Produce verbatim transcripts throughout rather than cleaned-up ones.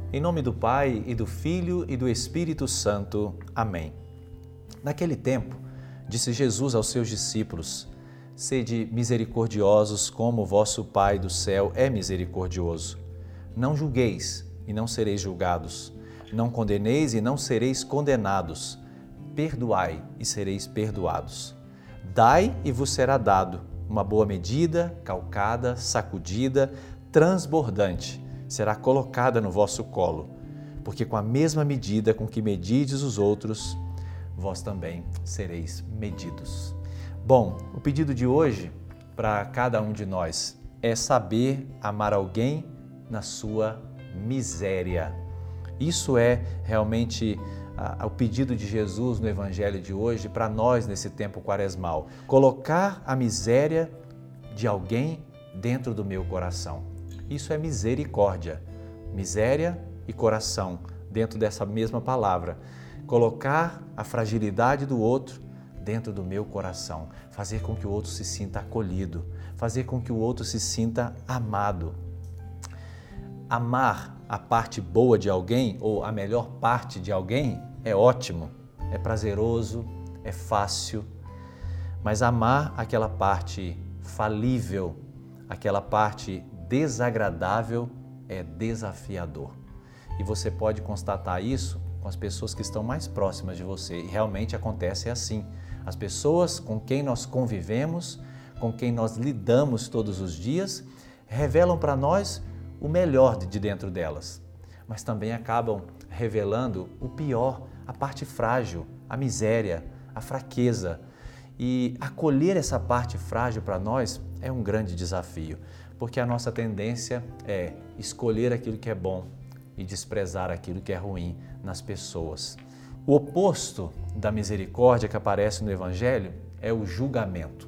Em nome do Pai, e do Filho, e do Espírito Santo. Amém. Naquele tempo, disse Jesus aos seus discípulos: sede misericordiosos como vosso Pai do céu é misericordioso. Não julgueis, e não sereis julgados. Não condeneis, e não sereis condenados. Perdoai, e sereis perdoados. Dai, e vos será dado, uma boa medida, calcada, sacudida, transbordante, será colocada no vosso colo, porque com a mesma medida com que medides os outros, vós também sereis medidos. Bom, o pedido de hoje para cada um de nós é saber amar alguém na sua miséria. Isso é realmente ah, o pedido de Jesus no Evangelho de hoje para nós nesse tempo quaresmal. Colocar a miséria de alguém dentro do meu coração. Isso é misericórdia. Miséria e coração, dentro dessa mesma palavra. Colocar a fragilidade do outro dentro do meu coração. Fazer com que o outro se sinta acolhido. Fazer com que o outro se sinta amado. Amar a parte boa de alguém ou a melhor parte de alguém é ótimo, é prazeroso, é fácil. Mas amar aquela parte falível, aquela parte desagradável é desafiador. E você pode constatar isso com as pessoas que estão mais próximas de você. E realmente acontece assim. As pessoas com quem nós convivemos, com quem nós lidamos todos os dias, revelam para nós o melhor de dentro delas, mas também acabam revelando o pior, a parte frágil, a miséria, a fraqueza. E acolher essa parte frágil para nós é um grande desafio, porque a nossa tendência é escolher aquilo que é bom e desprezar aquilo que é ruim nas pessoas. O oposto da misericórdia que aparece no Evangelho é o julgamento.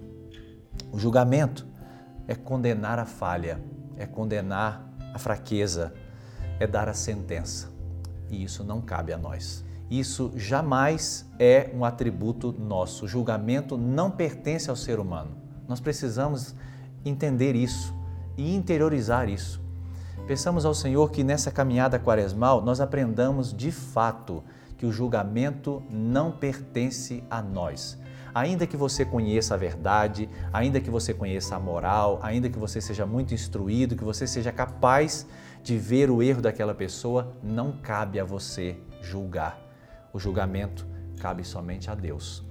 O julgamento é condenar a falha, é condenar a fraqueza, é dar a sentença. E isso não cabe a nós. Isso jamais é um atributo nosso. O julgamento não pertence ao ser humano. Nós precisamos entender isso e interiorizar isso. Peçamos ao Senhor que nessa caminhada quaresmal nós aprendamos de fato que o julgamento não pertence a nós. Ainda que você conheça a verdade, ainda que você conheça a moral, ainda que você seja muito instruído, que você seja capaz de ver o erro daquela pessoa, não cabe a você julgar. O julgamento cabe somente a Deus.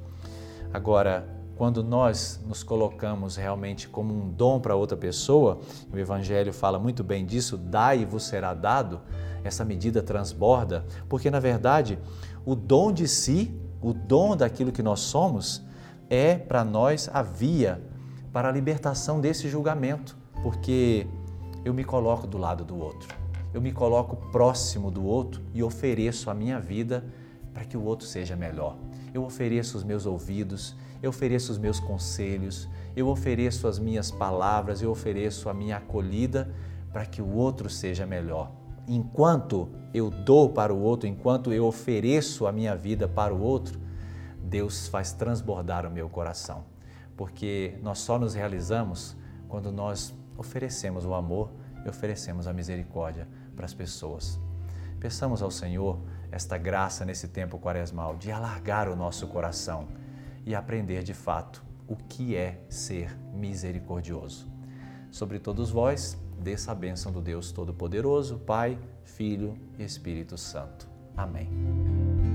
Agora, quando nós nos colocamos realmente como um dom para outra pessoa, o Evangelho fala muito bem disso, dai e vos será dado, essa medida transborda, porque na verdade o dom de si, o dom daquilo que nós somos, é para nós a via para a libertação desse julgamento, porque eu me coloco do lado do outro, eu me coloco próximo do outro e ofereço a minha vida para que o outro seja melhor. Eu ofereço os meus ouvidos, eu ofereço os meus conselhos, eu ofereço as minhas palavras, eu ofereço a minha acolhida para que o outro seja melhor. Enquanto eu dou para o outro, enquanto eu ofereço a minha vida para o outro, Deus faz transbordar o meu coração, porque nós só nos realizamos quando nós oferecemos o amor e oferecemos a misericórdia para as pessoas. Peçamos ao Senhor esta graça nesse tempo quaresmal de alargar o nosso coração e aprender de fato o que é ser misericordioso. Sobre todos vós, desça a bênção do Deus Todo-Poderoso, Pai, Filho e Espírito Santo. Amém.